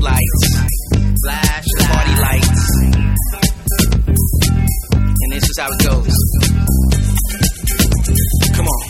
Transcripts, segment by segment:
lights, flash, party lights. And this is how it goes. Come on.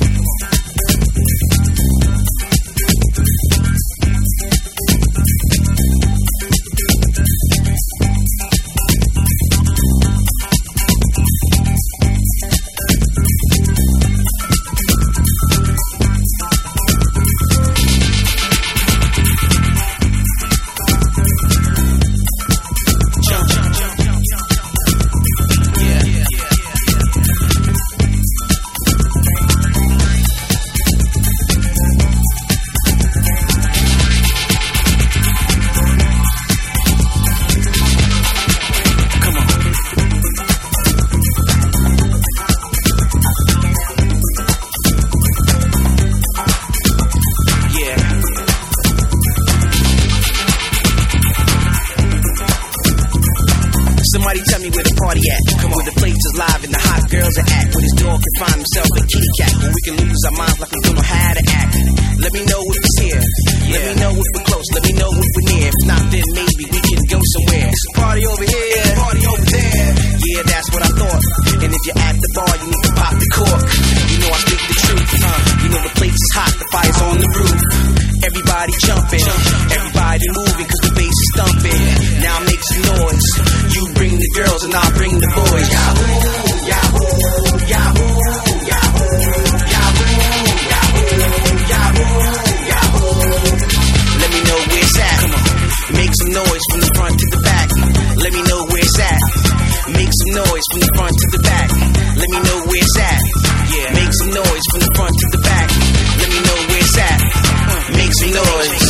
Somebody tell me where the party at. Come on. Where the place is live and the hot girls are at. Where this dog can find himself a kitty cat. Where we can lose our minds like we don't know how to act. Let me know if it's here. Yeah. Let me know if we're close. Let me know if we're near. If not, then maybe we can go somewhere. It's a party over here. It's a party over there. Yeah, that's what I thought. And if you're at the bar, you need to pop the cork. You know I speak the truth. You know the place is hot. The fire's on the roof. Everybody jumping. Everybody moving cause the bass is thumping. Now make some noise. You bring the girls and I'll bring the boys. Yahoo, Yahoo, Yahoo, Yahoo, Yahoo, Yahoo, Yahoo, Yahoo. Let me know where it's at. Come on. Make some noise from the front to the back. Let me know where it's at. Make some noise from the front to the back. Let me know where it's at. Yeah. Make some noise from the front to the back. Let me know where it's at. Make some noise.